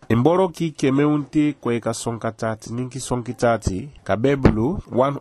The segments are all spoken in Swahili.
Imboro ki kemeunte kweka sonkatati ninki sonkitati kabebulu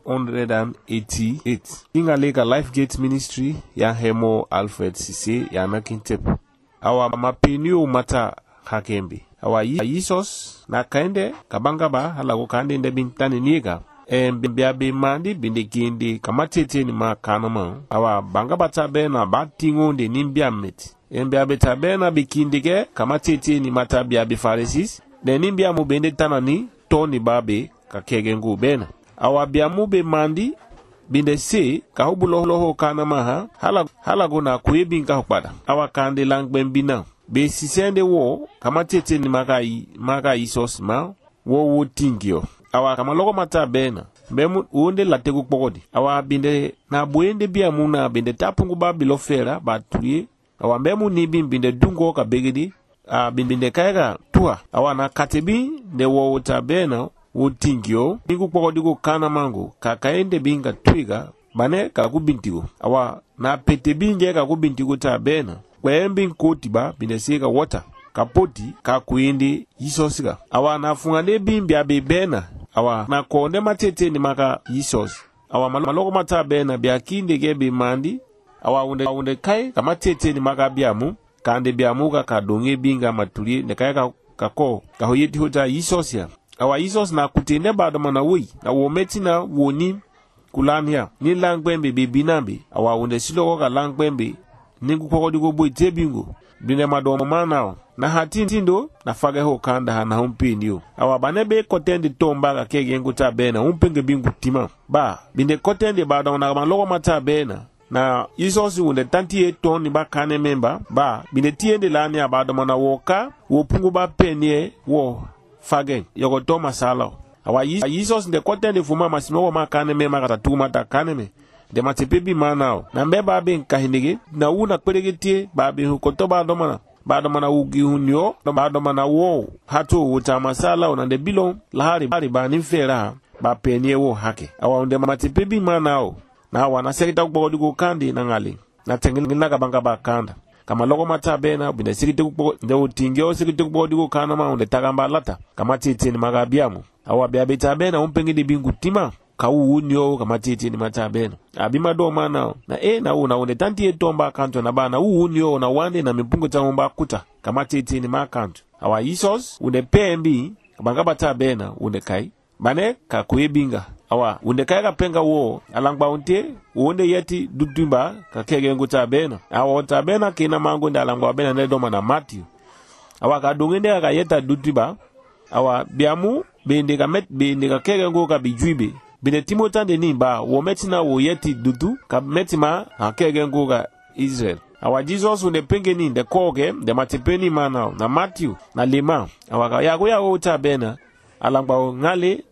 188. Inga lega Lifegate Ministry ya Hemo Alfred Sise ya nakintep. Awa mapeniu mata hakembi. Awa yisos na kaende kabangaba halago kande nde bintani niga. Biabe mandi bindekindi kamatete ni makanama. Awa bangaba tabe na batingo de nimbiameti. Biabe tabe na bikindige kamatete ni mata biabe farisis. De nimbiamu bende tanani toni babe kakegengu bena. Awa biamu be mandi binde se kahubuloho kanama ha halago na kuyebinka hukpada. Awa kande langben bina. Be sisende wo kamatete ni maka isos ma wo tingio. Awa kama logo mata bena bemu uonde lategu pogodi. Awa binde na buende bia muna binde tapungu ba bilofera ba tuye. Awa bemu ni binde dungo ka begedi. Binde kaiga tua. Awa na katebi de wo uta bena wo tingio. Ningu pogodi go kana mangu kakaende binga twiga bane kakubintigo. Awa na petebinge kakubintigo ta bena. Kwembi nkotiba binde sega water. Kapoti kakuindi yisosiga. Awa na fungane bimbi abe bena. Awa na konde matete ni maka yisos. Awa maloko mata bena biakinde gebe mandi. Awa unde kai kamatete ni maka biamu. Kande biamu kakadonge binga matuli. Nekaya kako kahoyeti hota yisos ya. Awa yisos na kutende bado mana wui. Na wometi na woni kulania. Ni langwembe bibinambi. Awa unde siloko ka langwembe. Ningu kwa kodi gobo itebingo. Bine madomo manao. Na hatindo na fage ho kanda na humpi ndiyo. Awa banebe kotende tomba ka kege nguta bena. Humpenge bingu tima. Ba, bine kotende bada wana logo mata bena. Na isosi unde tanti eton ni ba kane memba. Ba, bine tiende lani ya bada wana woka. Wopungu ba penye wo fage. Yoko toma salao. Awa isosi nde kotende fuma masimo wa kane memba katatu mata kane me. De matepebi manao. Na mbe babe nkahinige. Na una kweregetie babe hukoto bado mana ugi hunyo. Bado mana wo hatu utamasala unande bilo lahari ba nifera ba penye wo hake. Awa unde matepebi manao. Na wana sekita kubogo digo kandi na ngali. Na tengilina kabanga ba kanda. Kama logo mata bena binde sekita kubogo nde utingeo sekita kubogo digo kanda ma unde tagamba lata. Kama titi ni magabiamu. Awa biabe tabena umpengidi bingu tima. Kau unyo kama titi ni mata bena. Abima do mana na una unde tanti etomba kanto na bana unyo na wande na mipungo tamomba kuta kama titi ni makanto. Awa isos unde PMB kabanga bata bena unde kai. Bane kakuyebinga. Awa unde kai kapenga wo alangba unte unde yeti dutumba kakege nguta bena. Awa uta bena kina mango nde alangba bena nedoma na Matthew. Awa kadungende kakayeta dutumba. Awa biamu bende kakege ngo kabijuibe. Bine timotande nimba wo metina wo yeti dudu ka metima hakege nguga Israel. Awa Jesus unde penge ni de koge de matepeni mana na Matthew na Lema. Awa yago ya uta bena alangba ngale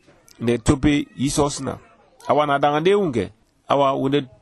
ne tope Jesus na. Awa na dangande unge. Awa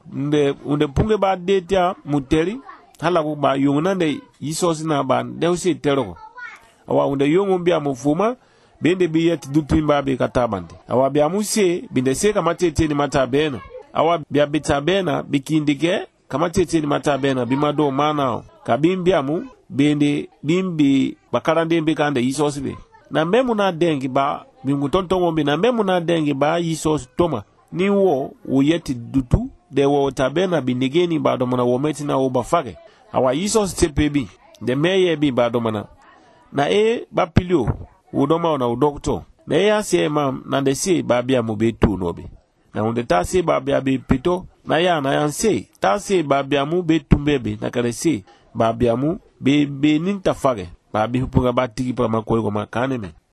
unde punge ba detia muteri halago ba yungunande Jesus na ba deusi teroko. Awa unde yungumbia mufuma bende biyeti dutumba be katabande. Awa biamuse binde se kamatete ni matabena. Awa biabetabena bikindike kamatete ni matabena bimado manao. Kabimbiamu bende bimbi bakarande mbe kande yisos be. Na memu na dengi ba bingu tontongo mbe na memu na dengi ba yisos toma. Ni wo uyeti dutu de wo tabena bindegeni ba domana wometi na wo bafage. Awa yisos tepebi de meye bi ba domana. Na bapilio udoma na udokto. Na ya mam na de se babia mo betu nobe. Na unde ta se babia be pito na ya se ta se babia mu betu mbebe na kare se babia mu be ninta fage. Babi hupunga batiki pa makoyo makane me.